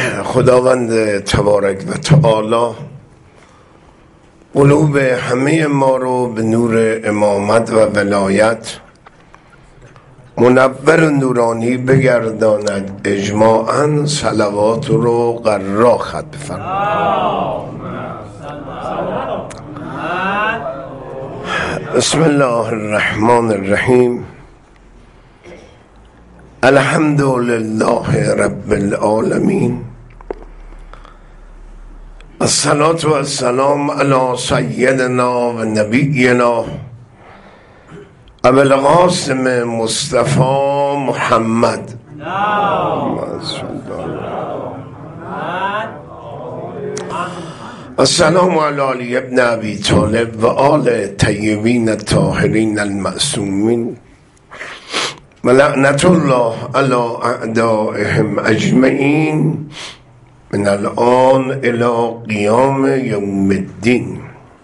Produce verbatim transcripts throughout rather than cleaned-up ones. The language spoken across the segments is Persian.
خداوند تبارک و تعالی قلوب همه ما رو به نور امامت و ولایت منور و نورانی بگرداند. اجماعاً صلوات رو قرار خط بفرمایید. بسم الله الرحمن الرحیم. الحمد لله رب العالمین. الصلاة و السلام علی سیدنا و نبینا ابو القاسم مصطفی محمد. السلام علی علی ابن ابی طالب و آل طیبین الطاهرین المعصومین و لعنت الله علی اعدائهم اجمعین من الان الی قیام یوم الدین.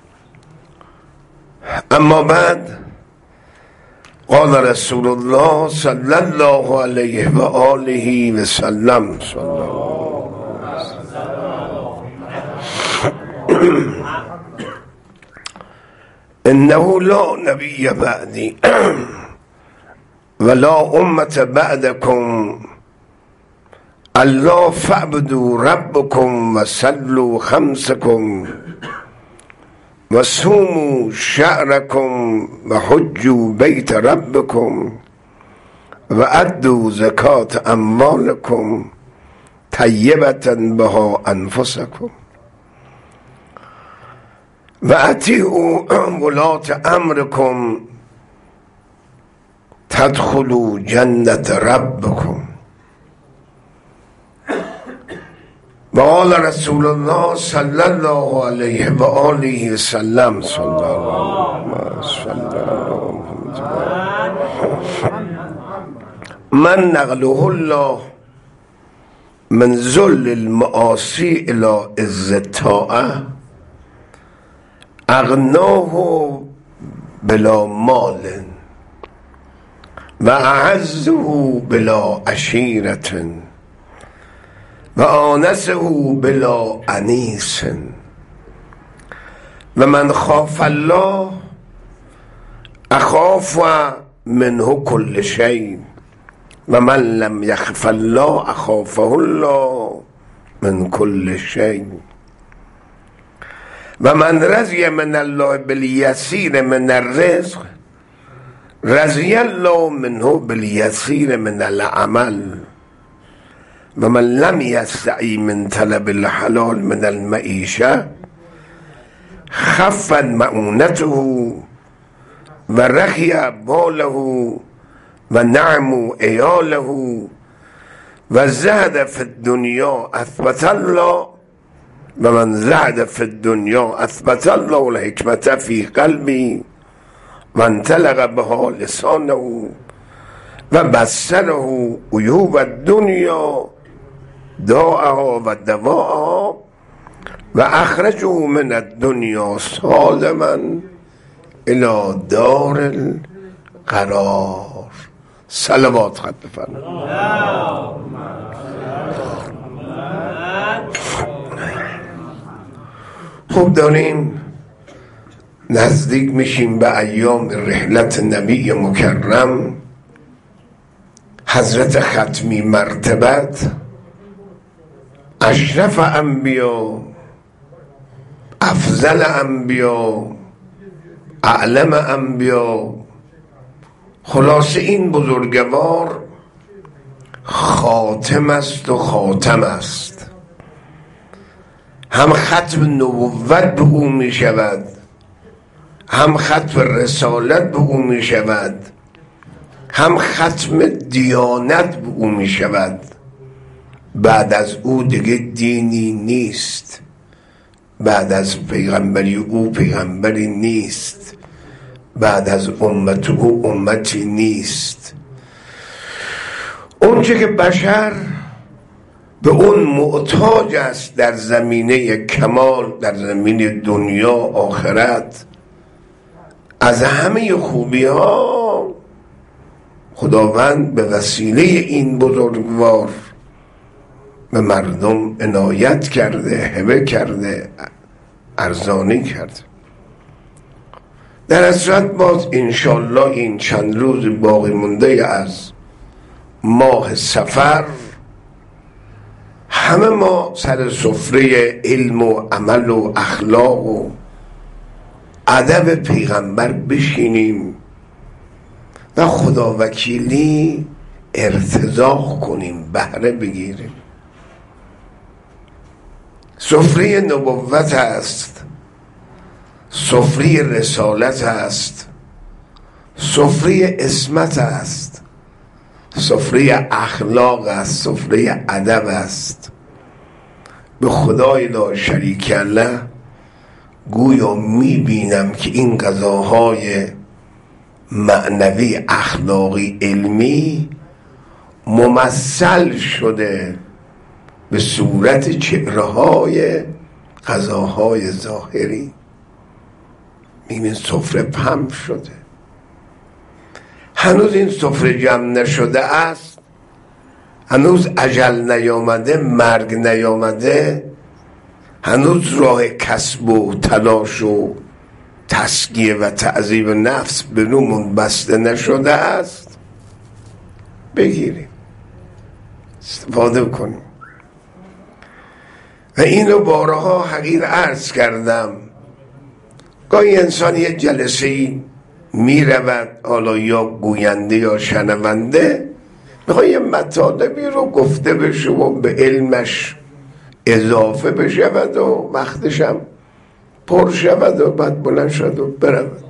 اما بعد، قال رسول الله صلی الله علیه و آله و سلم انه لا نبی بعدی ولا امت بعدکم الله فاعبدوا ربکم و صلوا خمسکم و صوموا شهرکم و حجوا بیت ربکم و ادوا زکات اموالکم طیبة بها انفسکم و اطیعوا ولاة امرکم تدخلوا جنة ربکم. و قال رسول الله صلی الله علیه و آله و سلم صلی الله من نقله الله من ذل المعاصی الى عز الطاعه اغناه بلا مال و اعزه بلا عشیرة و آنسه بلا انیس و من خاف الله اخاف منه کل شیء و من لم یخف الله اخافه الله من کل شیء و من رضی من الله بالیسیر من الرزق رضی الله منه بالیسیر من العمل و من لم یستعی من طلب الحلال من المعیشه خفت معونته و رخی باله و نعم عیاله و زهد فی الدنیا اثبت الله و من زهد فی الدنیا اثبت الله الحکمت فی قلبی و انطلق بها لسانه و بصره عیوب الدنیا داءها و دواءها و اخرجه من الدنیا سالما الى دار القرار. صلوات خط بفرمایید. خوب داریم نزدیک میشیم به ایام رحلت نبی مکرم حضرت ختمی مرتبت، اشرف انبیا، افضل انبیا، اعلم انبیا. خلاصه این بزرگوار خاتم است و خاتم است. هم ختم نبوت به او می شود، هم ختم رسالت به او می شود، هم ختم دیانت به او می شود. بعد از او دیگه دینی نیست، بعد از پیغمبری او پیغمبری نیست، بعد از امت او امتی نیست. اون چه که بشر به اون محتاج است در زمینه کمال، در زمینه دنیا آخرت، از همه خوبی ها خداوند به وسیله این بزرگوار به مردم عنایت کرده، هبه کرده، ارزانی کرده. در اصلت باز انشالله این چند روز باقی مونده از ماه صفر همه ما سر سفره علم و عمل و اخلاق و ادب پیغمبر بشینیم و خداوکیلی ارتزاق کنیم، بهره بگیریم. سفره نبوت است، سفره رسالت است، سفره عصمت است، سفره اخلاق است، سفره ادب است. به خدای لا شریک له گویا میبینم که این غذاهای معنوی، اخلاقی، علمی ممثل شده به صورت چهره‌های غذاهای ظاهری. میبین سفره پم شده. هنوز این سفره جمع نشده است، هنوز اجل نیامده، مرگ نیامده، هنوز راه کسب و تلاش و تسکیه و تعذیب نفس به رومون بسته نشده است. بگیریم، استفاده کنیم. و اینو بارها حقیر عرض کردم. گاهی انسان یه جلسه‌ای می رود، حالا یا گوینده یا شنونده، میخواد یه مطالبی رو گفته بشه و به علمش اضافه بشود و وقتشم پر شود و بعد بلند شد و برود.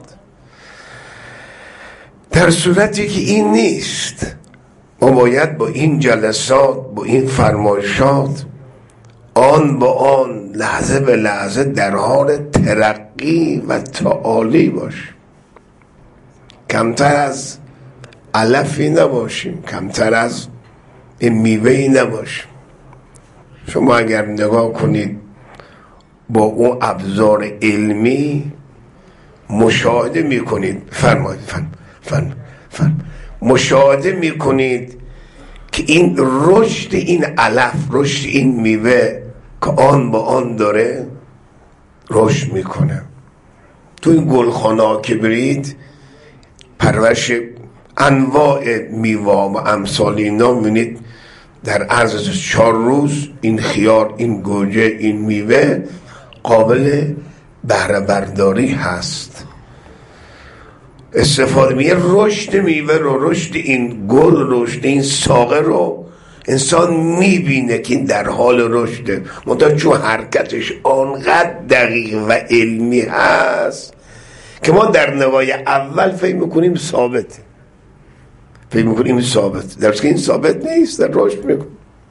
در صورتی که این نیست، ما باید با این جلسات، با این فرمایشات آن با آن، لحظه به لحظه در حال ترقی و تعالی باشیم. کمتر از علفی نباشیم، کمتر از این میوهی نباشیم. شما اگر نگاه کنید با اون ابزار علمی مشاهده میکنید، فرمایید فرم فرم فرم مشاهده میکنید که این رشد این علف، رشد این میوه که آن با آن داره رشد میکنه. تو این گلخانه ها که برید، پرورش انواع میوه و امثال اینا میبینید در عرض چهار روز این خیار، این گوجه، این میوه قابل بهره برداری هست. استفاده میه رشد میوه رو، رشد این گل، رشد این ساقه رو انسان میبینه که این در حال رشده. منتها چون حرکتش آنقدر دقیق و علمی هست که ما در نوای اول فکر میکنیم ثابته، فکر میکنیم ثابت، در که این ثابت نیست، در رشد میکن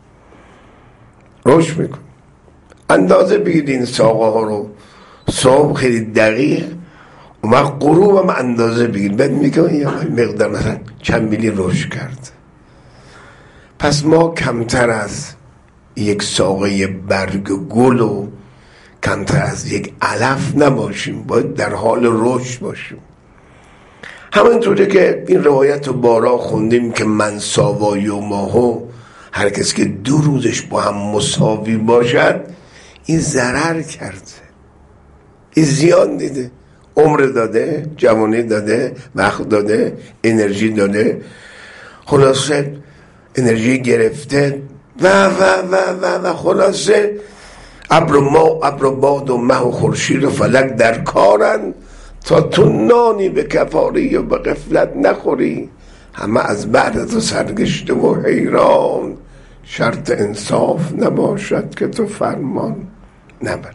رشد میکن اندازه بگید این ساقه ها رو صبح خیلی دقیق و ما غروب هم اندازه بگید، بعد میگه یه مقدار مثلا چند میلی رشد کرد. پس ما کمتر از یک ساقه برگ گل و کمتر از یک علف نباشیم، باید در حال رشد باشیم. همینطوره که این روایت رو بارا خوندیم که من ساوای و ماهو، هر کسی که دو روزش با هم مساوی باشد این ضرر کرده، این زیان دیده، عمر داده، جوانی داده، وقت داده، انرژی داده، خلاصه انرژی گرفته و و و و و خلاصه ابر و ما ابر و باد و مه و خورشید و فلک در کارن تا تو نانی به کفاری و به غفلت نخوری. همه از بعد تو سرگشته و حیران، شرط انصاف نباشد که تو فرمان نبری.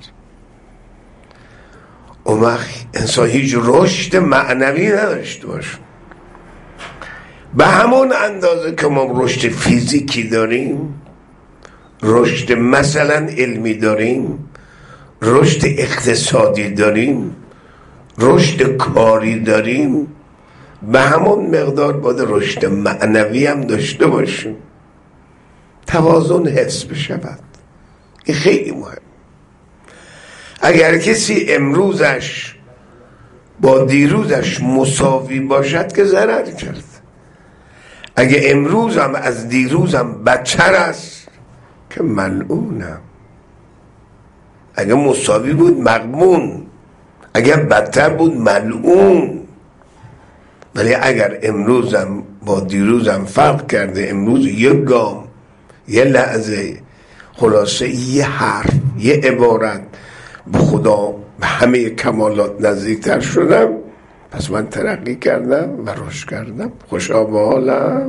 اون وقت انسان هیچ رشد معنوی نداشته باشه. به همون اندازه که ما رشد فیزیکی داریم، رشد مثلا علمی داریم، رشد اقتصادی داریم، رشد کاری داریم، به همون مقدار باید رشد معنوی هم داشته باشیم. توازن حفظ بشود، این خیلی مهم. اگر کسی امروزش با دیروزش مساوی باشد که ضرر کرد، اگه امروز هم از دیروز هم بدتر است که ملعونم. اگه مساوی بود مغبون، اگر بدتر بود ملعون. ولی اگر امروزم با دیروزم فرق کرده، امروز یک گام، یه لحظه، خلاصه یه حرف، یه عبارت به خدا به همه کمالات نزدیکتر شدم، پس من ترقی کردم و رشد کردم. خوشا به حالم.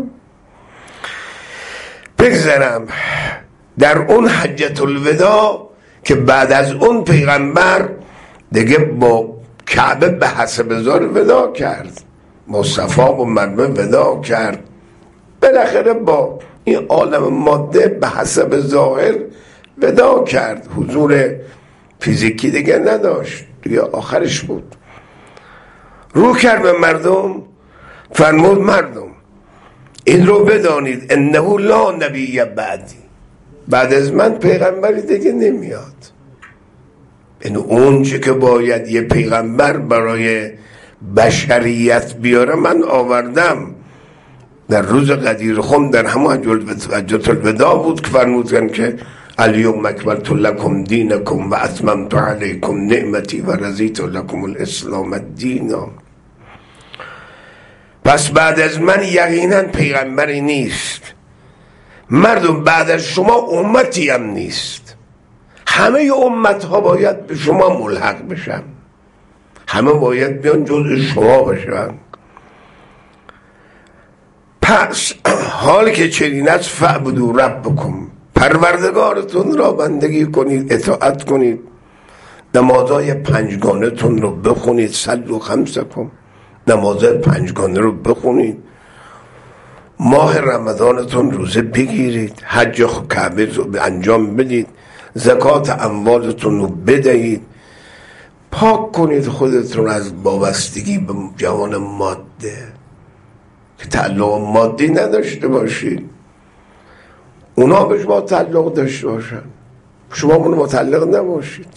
بگذرم در اون حجت الوداع که بعد از اون پیغمبر دیگه با کعبه به حسب زار وداع کرد، مصطفی و مردم وداع کرد، بالاخره با این عالم ماده به حسب ظاهر وداع کرد. حضور فیزیکی دیگه نداشت، دیگه آخرش بود. رو کرد به مردم، فرمود مردم این رو بدانید انه لا نبی بعدی، بعد از من پیغمبری دیگه نمیاد. این اون چه که باید یه پیغمبر برای بشریت بیاره من آوردم. در روز قدیر خم در همون حجت الوداع بود که فرمودن که الیوم اکملت لکم دینکم و اتممت علیکم نعمتی و رضیت لکم الاسلام دینا. پس بعد از من یقینا پیغمبری نیست. مردم بعد از شما امتی هم نیست. همه امت ها باید به شما ملحق بشن، همه باید بیان جز شما بشن. پس حال که چنین است فعبدوا ربکم، پروردگارتون را بندگی کنید، اطاعت کنید، نمازهای پنجگانه تون رو بخونید، صلوا خمسکم، نمازهای پنجگانه رو بخونید، ماه رمضانتون روزه بگیرید، حج کعبه رو انجام بدید، زکات اموالتون رو بدهید، پاک کنید خودتون از وابستگی به جهان ماده، که تعلق مادی نداشته باشید. اونا به شما تعلق داشته باشن، شما منو متعلق نباشید.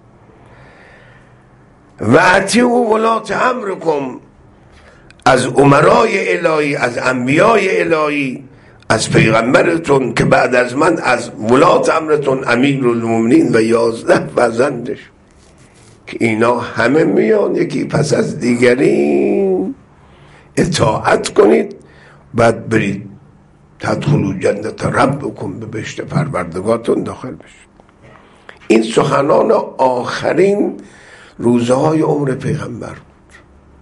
و اطیعوا ولاة امرکم، از امرای الهی، از انبیای الهی، از پیغمبرتون که بعد از من، از ولاة امرتون امیرالمومنین و یازده فرزندش، که اینا همه میان یکی پس از دیگری. اطاعت کنید، بعد برید تدخلوا جنت ربکم، به بهشت پروردگارتون داخل بشید. این سخنان آخرین روزهای عمر پیغمبر بود.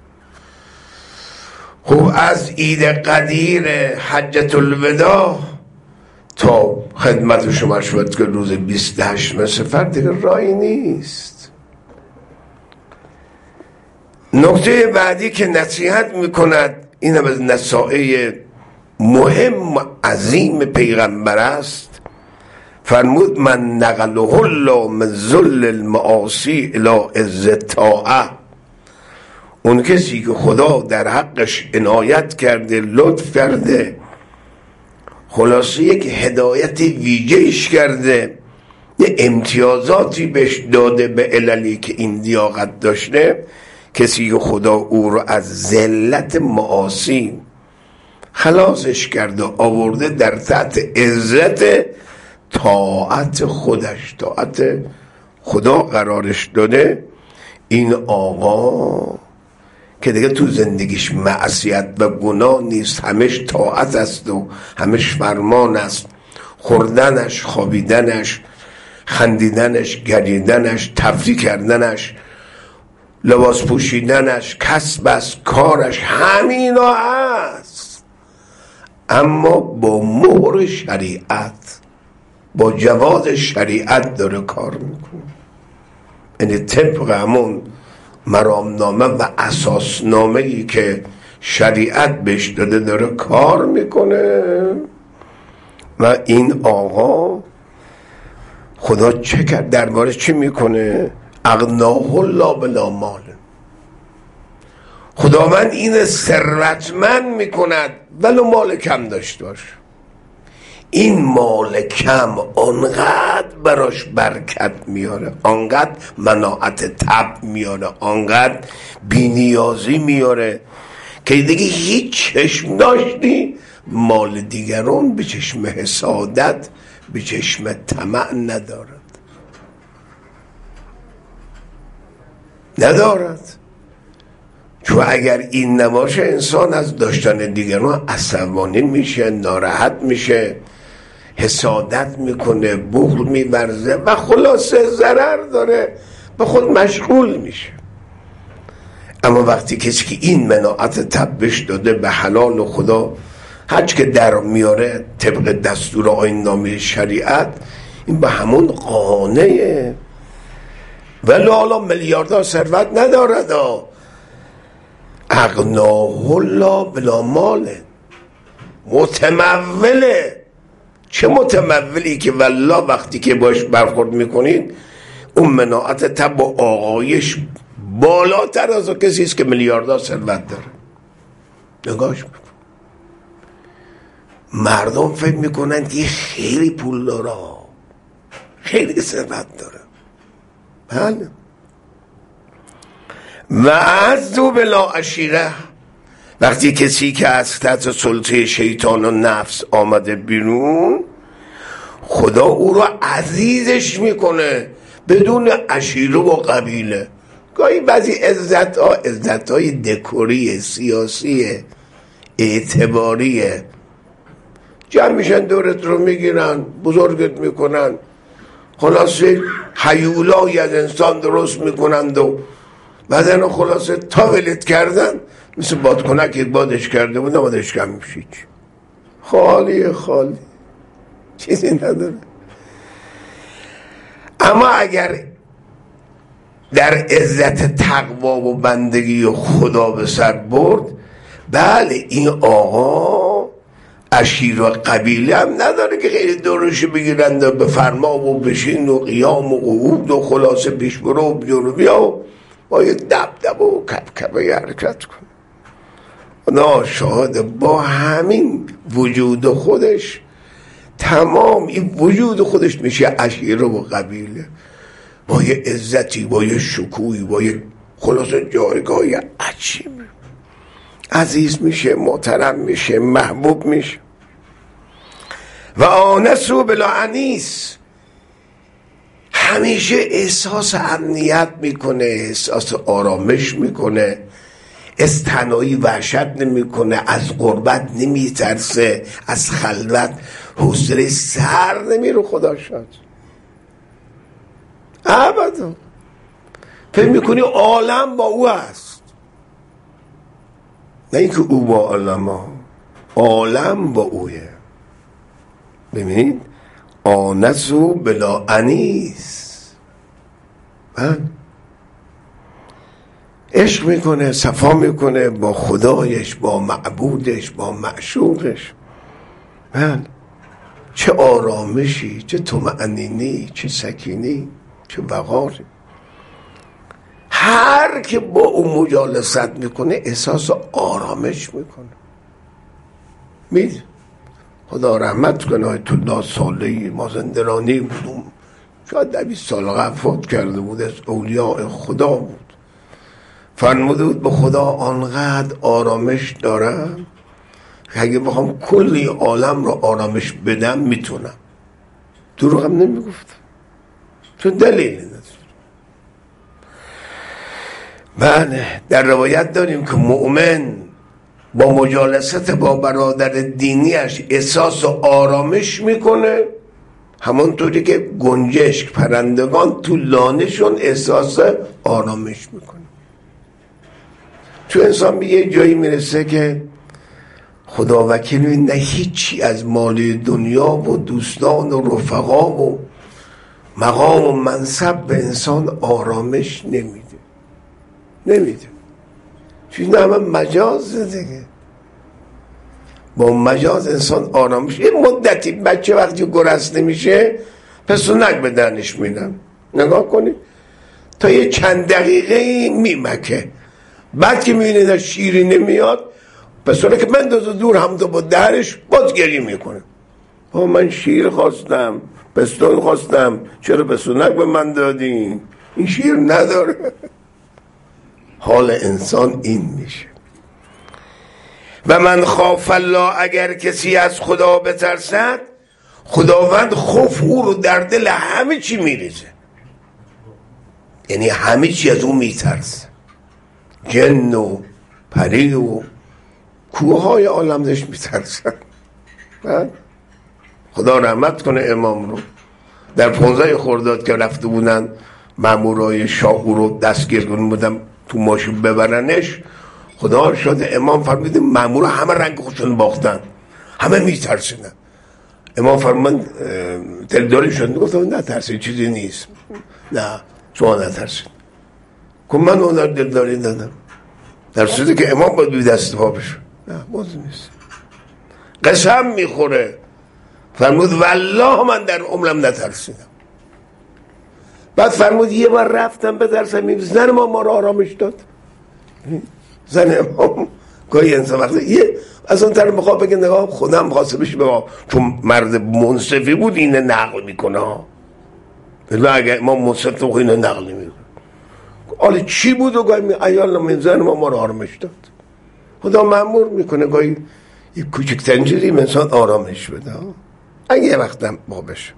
خب از عید قدیر حجت الوداع تا خدمت شما شد که روز بیست و هشتم صفر دیگه راهی نیست. نکته بعدی که نصیحت میکند این هم از نصائح مهم عظیم پیغمبر است. فرمود من نقله الله من ذل المعاصی الی عز الطاعه، اون کسی که خدا در حقش عنایت کرده، لطف کرده، خلاصه یک هدایت ویژه‌اش کرده، یه امتیازاتی بهش داده به عللی که این لیاقت داشته، کسی که خدا او رو از ذلت معاصی خلاصش کرده، آورده در تحت عزت طاعت خودش، طاعت خدا قرارش داده. این آقا که دیگه تو زندگیش معصیت و گناه نیست، همش طاعت است و همش فرمان است، خوردنش، خوابیدنش، خندیدنش، گریدنش، تفریح کردنش، لباس پوشیدنش، کسب است، کارش، همینا هست، اما با مهر شریعت، با جواز شریعت داره کار میکنه. یعنی طبق همون مرامنامه و اساسنامه‌ای که شریعت بهش داده داره کار میکنه. و این آقا خدا چه کرد؟ درباره چی میکنه؟ اغناه الله بلا مال، خداوند این ثروتمند میکند ولو مال کم داشته باشه. این مال کم آنقدر براش برکت میاره، آنقدر مناعت طبع میاره، آنقدر بینیازی میاره که دیگه هیچ چشم داشتی مال دیگران به چشم حسادت به چشم طمع ندارد ندارد چون اگر این نباشه انسان از داشتن دیگران عصبانی میشه، ناراحت میشه، حسادت میکنه، بخل میورزه و خلاصه ضرر داره، به خود مشغول میشه. اما وقتی کسی که این مناعت تبش داده به حلال و خدا هرچی که در میاره طبق دستور آیین نامه شریعت، این به همون قانعه. ولی حالا میلیاردها ثروت ندارد، اغناه الله بلا ماله، متموله. چه متمولی که والله وقتی که باش برخورد میکنید اون مناعت تب و آقایش بالاتر از کسی است که میلیاردها ثروت داره. نگاش بکن. مردم فکر میکنن که خیلی پول داره، خیلی ثروت داره. بله. و از دو بلا عشیره، وقتی کسی که از تحت سلطه شیطان و نفس آمده بیرون، خدا او رو عزیزش میکنه بدون عشیره و قبیله. گاهی بعضی عزت ها عزت های دکوری، سیاسی، اعتباری، جمع میشن دورت رو میگیرن، بزرگت میکنن، خلاصه هیولایی از انسان درست میکنند و بعدن خلاصه تا ولت کردن مثل بادکنک که بادش کرده بود نبادش کم میشید. خالی خالی چیزی نداره. اما اگر در عزت تقوا و بندگی و خدا به سر برد، بله این آقا عشیر و قبیله هم نداره که خیلی دورش بگیرند و به فرما و بشین و قیام و قعود و خلاصه پیش برو و بیرو بیا و باید دب دب و کپ کپه حرکت کن. خدا شاهد با همین وجود خودش، تمام این وجود خودش میشه عشیره و قبیله، با یه عزتی، با یه شکوی، با یه خلاصه جایگاهی عجیب، عزیز میشه، محترم میشه، محبوب میشه. و آنسو بلا انیس، همیشه احساس امنیت میکنه، احساس آرامش میکنه، از تنهایی وحشت نمیکنه، از غربت نمیترسه، از خلوت حوصله سر نمیره. خدا شد ابدا فکر میکنی عالم با او هست، نه اینکه او با عالم ها، عالم با اوه. ببینید آنسو بلا انیس، عشق میکنه، صفا میکنه با خدایش، با معبودش، با معشوقش. من چه آرامشی، چه طمأنینی، چه سکینی، چه وقاری. هر که با او مجالست میکنه احساس آرامش میکنه. مید خدا رحمت کنه آیت الله صالحی مازندرانی بودم، شاید دویست سال قبل فوت کرده بود، از اولیاء خدا بود. فرموده بود به خدا آنقدر آرامش دارم که اگه بخوام کلی عالم رو آرامش بدم میتونم. دروغ هم نمیگفتم چون دلیلی نداره. بله در روایت داریم که مؤمن با مجالست با برادر دینیش احساس آرامش میکنه، همونطوری که گنجشک پرندگان تو لانه‌شون احساس آرامش میکنه. تو انسان به یه جایی میرسه که خدا وکیل نه هیچی از مال دنیا و دوستان و رفقا و مقام و منصب به انسان آرامش نمیده نمیده چیز همه مجازه دیگه. با مجاز انسان آرامش. یه مدتی بچه وقتی گرسنه میشه پسونک به دهنش میدن، نگاه کنید تا یه چند دقیقه میمکه، بعد که میبینید شیری نمیاد پسونک من دوزو دور همونطور با دهنش باز گریه میکنه. ها من شیر خواستم، پستون خواستم، چرا پسونک به من دادین؟ این شیر نداره. حال انسان این میشه. و من خاف الله، اگر کسی از خدا بترسد خداوند خوف او رو در دل همه چی میریزه، یعنی همه چی از او میترسه، جن و پری و کوه های عالم داشت میترسن. خدا رحمت کنه امام رو. در پانزده خرداد که رفته بودن مامورای شاه رو دستگیر کنن بودن تو ماشین ببرنش، خدا شد امام فرمود مامورا همه رنگ خودشون باختن، همه میترسیدن. امام فرمود دلداری شد، گفتم نترسید چیزی نیست، نه شما نترسید. که من اون در دلداری دادم، در صورتی که امام باید بی دست پا بشه. نه باز نیست. قسم میخوره فرمود والله من در عمرم نترسیدم. بعد فرمود یه بار رفتم به درسم، زن ما ما رو آرامش داد. زن امام گاهی انسان وقتی یه از اون طرف میخواد بگه نگاه خودم خواسته بشه بگاه، چون مرد منصفی بود اینه نقل میکنه ها، اگر امام منصف تو اینه نقل نمیکنه. حالا چی بود و گاهی ایال من زن ما ما رو آرامش داد. خدا مأمور میکنه گاهی یک کوچکترین چیزی انسان آرامش بده اگه یه وقتم با بشه.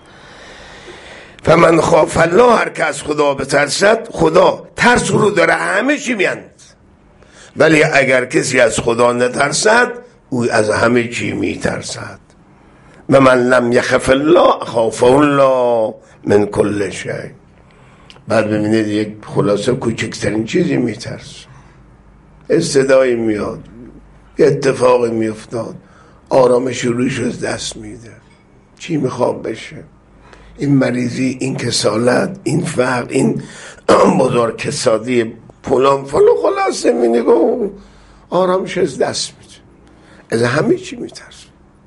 فمن خاف الله، هر که از خدا بترسد، خدا ترس رو داره همه چی میاند، ولی اگر کسی از خدا نترسد او از همه چی میترسد. و من لم یخف الله خاف الله من کل شیء. بعد ببینید یک خلاصه کوچکترین چیزی میترس، استدایی میاد، اتفاقی میافتاد، آرامش رویش از دست میده. چی میخواد بشه؟ این مریضی، این کسالت، این فقر، این بزرگ کسادی فلان فلان، خلاصه می نگاه آرامش از دست میده، از همه چی میترس.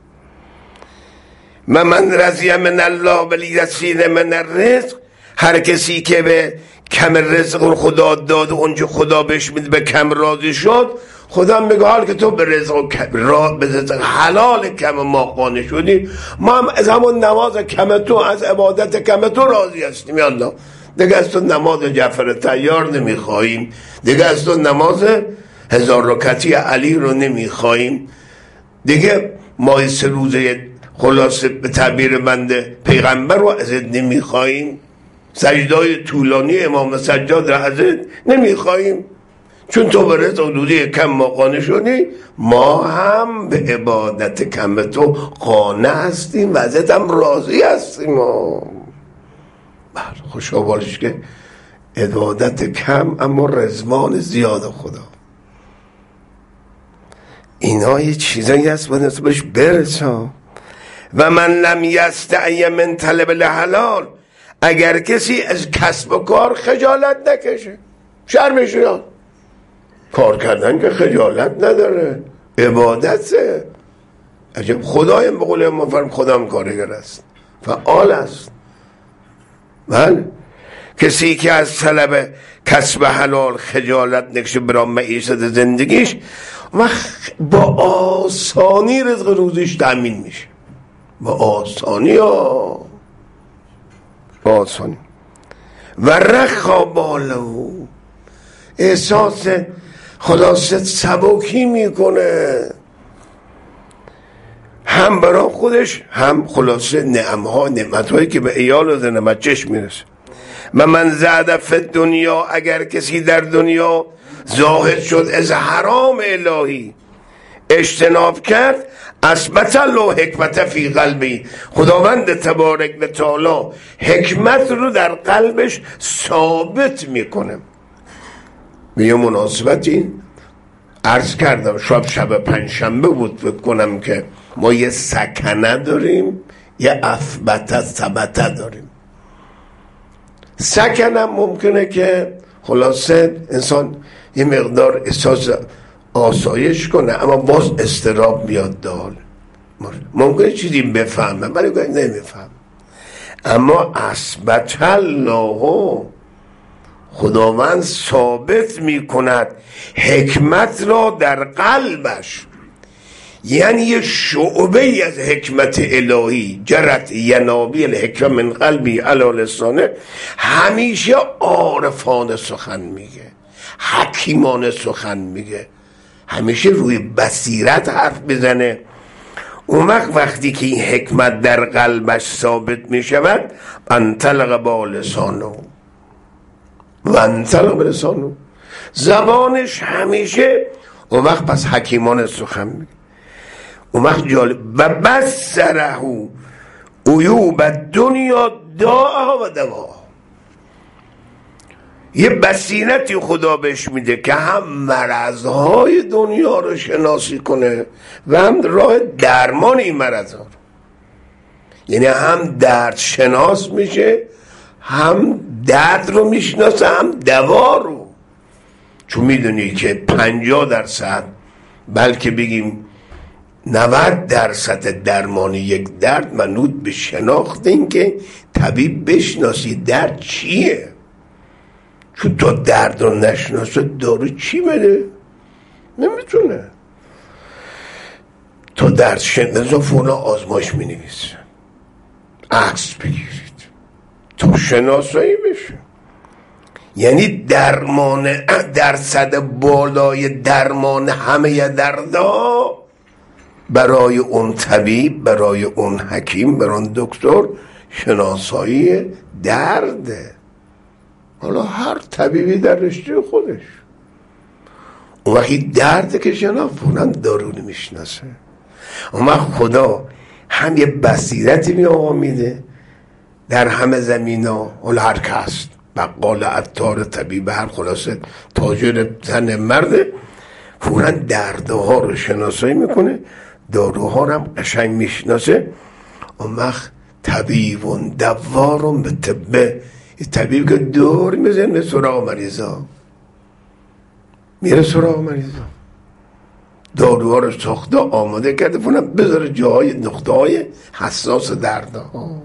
من من رضی من الله ولی یسیر من الرزق، هر کسی که به کم رزق خدا داد اونجا خدا بهش میده به کم راضی شد، خدا میگه حال که تو به رزق و را به رزق حلال کم ما قانع شدی، ما هم از همون نماز کم تو، از عبادت کم تو راضی هستیم. یا الله دیگه از تو نماز جعفر طیار نمیخواییم، دیگه از تو نماز هزار رکعتی علی رو نمیخواییم، دیگه ماه سه روزه خلاصه به تعبیر بنده پیغمبر رو ازت نمیخواییم، سجدای طولانی امام سجاد رو ازت نمیخواییم، چون تو به رزق حدودی کم ما قانع شدی، ما هم به عبادت کم تو قانع هستیم و ازت هم راضی هستیم. خوشا بالش که عبادت کم اما رزوان زیاد خدا. اینا یه چیزایی هست باید نسبش برسا. و من لم یستعی من طلب الحلال، اگر کسی از کسب و کار خجالت نکشه، شرمش نیاد، کار کردن که خجالت نداره، عبادته. عجب خدایم به قول ما فرم خدام کارگر است، فعال است. بله کسی که از طلب کسب حلال خجالت نکشه برای معیشت زندگیش، و با آسانی رزق روزیش تأمین میشه، با آسانی ها، با آسانی. و رخا بالو، احساس خلاصه سبکی میکنه، هم برای خودش هم خلاصه نعمها نعمتهایی که به ایال و زن بچه‌ش میرسه. و من زاد فی دنیا، اگر کسی در دنیا زاهد شد از حرام الهی اجتناب کرد، اثبت الله حکمت فی قلبی، خداوند تبارک و تعالی حکمت رو در قلبش ثابت میکنه. به یه مناسبتی عرض کردم، شب شب پنجشنبه بود فکر کنم، که ما یه سکنه داریم، یه اثبت ثبت داریم. سکنه ممکنه که خلاصه انسان یه مقدار احساس آسایش کنه، اما باز استراب بیاد دال، ممکنه چیزی بفهمه ولی نمیفهم. اما اثبت الله، خداوند ثابت میکند حکمت را در قلبش، یعنی یه شعبه ای از حکمت الهی، جرت ینابی الحکمه من قلبی علی لسانه، همیشه عارفانه سخن میگه، حکیمانه سخن میگه، همیشه روی بصیرت حرف بزنه. اون وقت وقتی که این حکمت در قلبش ثابت می شود انطلق با لسانو و انطلق با لسانو، زبانش همیشه اون وقت پس حکیمان سخن میگه. اون وقت جالب و بسره عیوب دنیا داءها و دواها، یه بصیرتی خدا بهش میده که هم مرضهای دنیا رو شناسی کنه و هم راه درمان این مرضها رو، یعنی هم درد شناس میشه، هم درد رو میشناسه، هم دوا رو. چون میدونی که پنجاه درصد بلکه بگیم نود درصد درمان یک درد منوط به شناخت این که طبیب بشناسی درد چیه. چون تا درد رو نشناسه دارو چی بده؟ نمیتونه. تا درد شناسه فونا آزمایش می نویسه، عکس بگیرید تا شناسایی بشه. یعنی درمان درصد بالای درمان همه دردا برای اون طبیب، برای اون حکیم، برای اون دکتر شناسایی درده. حالا هر طبیبی در رشته خودش. اون وقتی درد که شناخت فونن دارو میشناسه. اون وقت خدا هم یه بصیرتی می آقا میده در همه زمین ها، حالا هر کس بقال، عطار، طبیب، هر خلاصه تاجر، زن، مرده، فورا دردها رو شناسایی میکنه، داروها رو هم قشنگ میشناسه. اون وقت طبیبون دوارون به طبه، طبیب که دور میزنه سراغ مریضا، میره سراغ مریضا، داروها رو ساخته آماده کرده فورا بذاره جاهای نقطه های حساس دردها.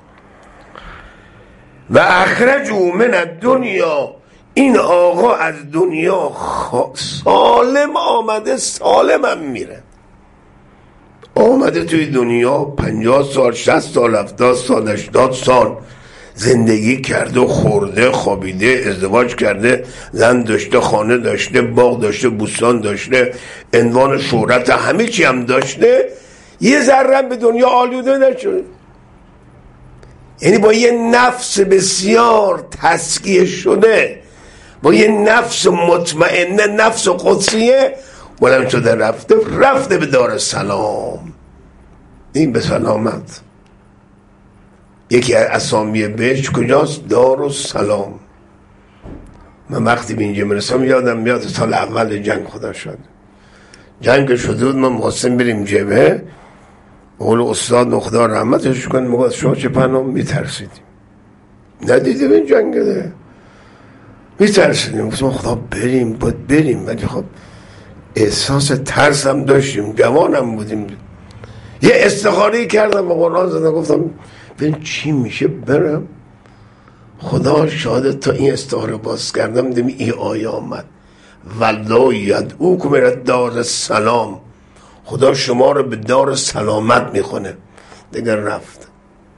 و اخرجوا من الدنیا، این آقا از دنیا سالم آمده، سالم هم میره. آمده توی دنیا پنجاه سال، شصت سال، هفتاد سال، هشتاد سال زندگی کرده، خورده، خوابیده، ازدواج کرده، زن داشته، خانه داشته، باغ داشته، بوستان داشته، عنوان شهرت همه چی هم داشته، یه ذره به دنیا آلوده نشده. یعنی با یه نفس بسیار تسکیه شده، با یه نفس مطمئنه، نفس قدسیه بلند شده، رفته رفته به دار سلام. این به سلامت. یکی از اسامی بهش کجاست؟ دار و سلام. من وقتی به اینجا مرسم یادم میاد سال اول جنگ خدا شد، جنگ شده بود، ما محسن بریم جبهه، قول استاد نخدا رحمتش کن میگه شما چه پناه میترسیدیم، ندیدیم این جنگ ده، میترسیدیم. گفتم خدا بریم، باید بریم، ولی خب احساس ترس هم داشتیم، جوانم بودیم. یه استخاری کردم و قرآن زدم، گفتم ببین چی میشه برم. خدا شاهد، تا این استخاره باز کردم دیدم این آیه آمد والله یدعوکم الی دار السلام، خدا شما رو به دار سلامت میخونه. دیگه رفت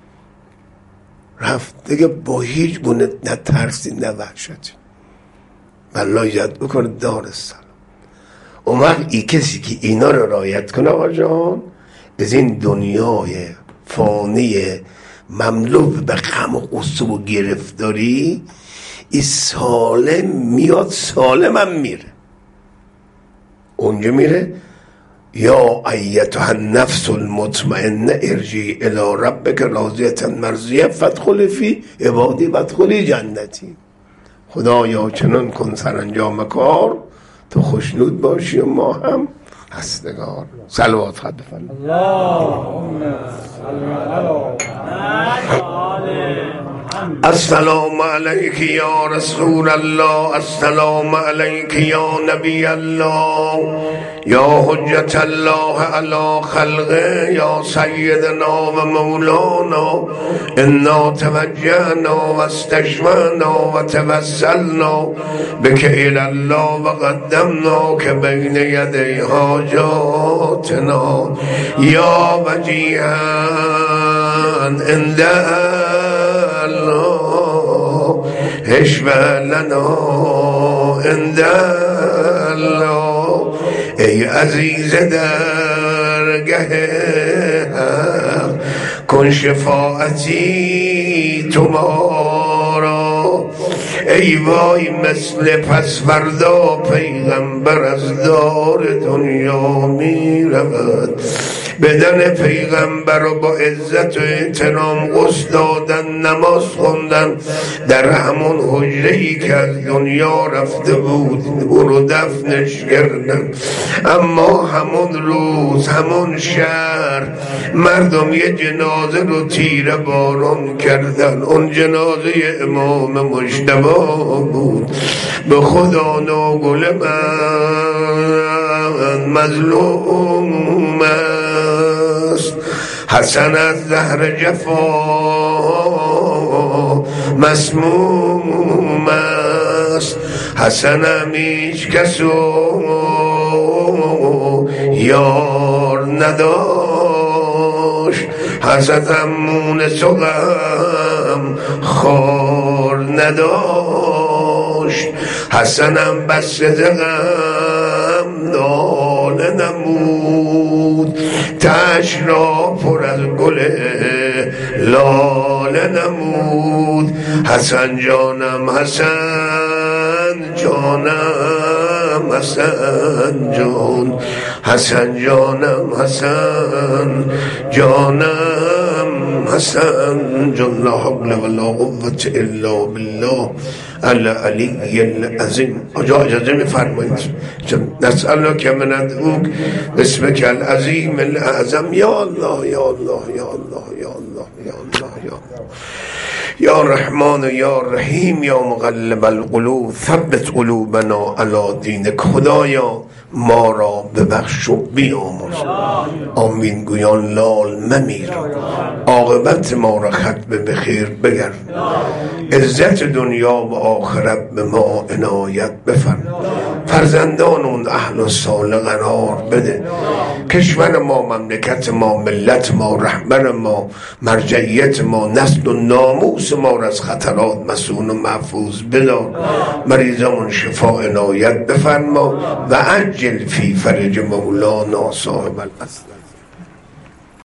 رفت دیگه با هیچ گونه نه ترسی نه وحشتی. والله یدعوکم الی دار السلام. اون وقت ای کسی که اینا رو رعایت کنه آقا جان، از این دنیای فانی مملو به غم و غصه و گرفتاری این سالم میاد، سالم هم میره. اونجا میره یا ایتها النفس المطمئنه ارجعی الی ربک راضیة مرضیه فادخلی فی عبادی وادخلی جنتی. خدایا چنان کن سرانجام کار تو خوشنود باشی و ما هم هستگار. صلوات خد بفرمایید. اللهم صل علی السلام علیک یا رسول الله، السلام علیک یا نبی الله، یا حجت الله علی خلقه، یا سیدنا و مولانا. انا توجهنا و استشفعنا و توسلنا بک الی الله و قدمنا که بین یدی حاجاتنا یا وجیها عند اشفع لنا عند الله. ای عزیز در درگه حق کن شفاعتی تو ما را. ای وای مثل پس فردا پیغمبر از دار دنیا می رود. بدن پیغمبر رو با عزت و احترام غسل دادن، نماز خوندن در همون حجره‌ای که از دنیا رفته بود او رو دفنش کردن. اما همون روز همون شهر مردم یه جنازه رو تیره باران کردن. اون جنازه امام مجتبی بود. به خدا ناگل من مظلوم است، حسن از زهر جفا مسموم است. حسنم هیچ کسو یار نداشت، حسنم مونس و غم خار نداشت. حسنم بس غم ناله نمود، تش را پر از گل لاله نمود. حسن جانم حسن جانم حسن جان، حسن جانم حسن جانم حسن جان. لا حول ولا قوة الا بالله العلی العظیم. آجا اجازه میفرمایید نسألک من ادعوک باسمک العظیم الاعظم. یا الله یا الله یا الله یا الله یا الله یا الله یا رحمان یا رحیم یا مقلب القلوب ثبت قلوبنا علی دینک. خدایا ما را ببخش و بیامرز. آمین گویان لال ممیر، عاقبت ما را ختم به خیر بگرد. عزت دنیا و آخرت به ما عنایت بفرما. فرزندان اون اهل و صالح قرار بده. کشور ما، مملکت ما، ملت ما، رهبر ما، مرجعیت ما، نسل و ناموس ما را از خطرات مسون و محفوظ بدار. مریضمون شفا عنایت بفرما و عجل فی فرج مولانا صاحب الاسلام.